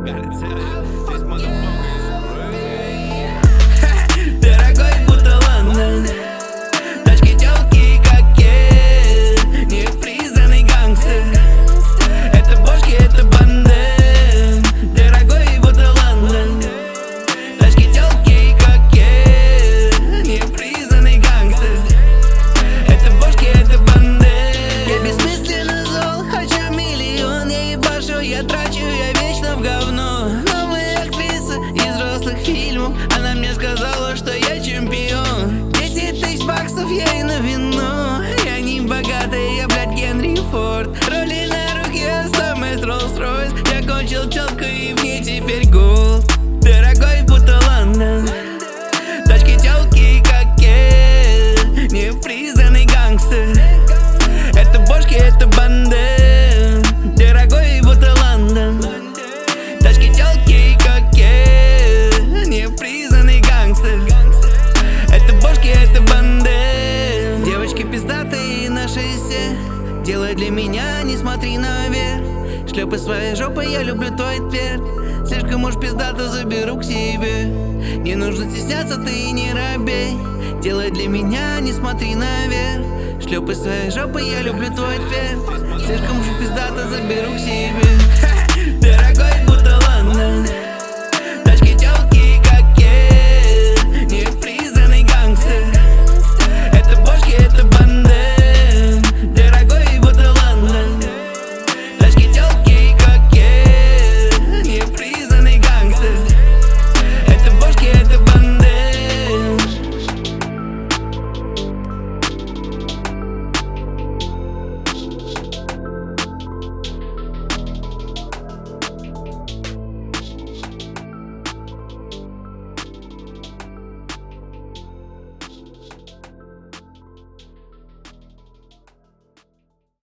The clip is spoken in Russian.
Дорогой, будто Лондон. Тачки, тёлки, как Кен. Непризнанный гангстер. Это бошки, это банда. Дорогой, будто Лондон. Тачки, тёлки, как Кен. Непризнанный гангстер. Это бошки, это банда. Я бессмысленно зол, хочу миллион. Я ебашу, я трачу, я вечно в говно. Новая актриса из взрослых фильмов. Она мне сказала, что я чемпион. 10 тысяч баксов я и на вино. Я не богатый, я, блядь, Генри Форд. Роли на руке, я самый Роллс-Ройс. Я кончил челку и в ней теперь гол. Дорогой, будто Лондон. Тачки, тёлки, как Кен. Непризнанный гангстер. Это бошки, это банда. Дорогой, будто Лондон. Тачки, тёлки, как Кен. Непризнанный гангстер. Это бошки, это банда. Девочки пиздатые на шесте. Делай для меня, не смотри наверх. Шлепай своей жопой, я люблю твой тверд. Слишком уж пиздато, заберу к себе. Не нужно стесняться, ты не робей. Делай для меня, не смотри наверх. Шлепай своей жопой, я люблю твой тверд. Слишком уж пиздато, заберу к себе.